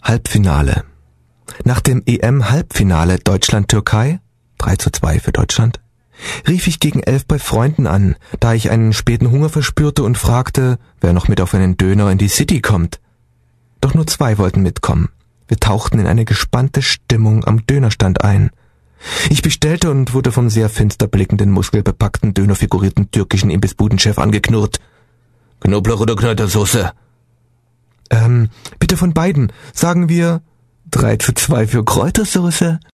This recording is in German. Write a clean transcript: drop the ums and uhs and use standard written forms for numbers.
Halbfinale. Nach dem EM-Halbfinale Deutschland-Türkei, 3:2 für Deutschland, rief ich gegen 11 bei Freunden an, da ich einen späten Hunger verspürte und fragte, wer noch mit auf einen Döner in die City kommt. Doch nur 2 wollten mitkommen. Wir tauchten in eine gespannte Stimmung am Dönerstand ein. Ich bestellte und wurde vom sehr finster blickenden, muskelbepackten, dönerfigurierten türkischen Imbissbudenchef angeknurrt. Knoblauch oder Knötersoße? Bitte von beiden. Sagen wir 3:2 für Kräutersoße.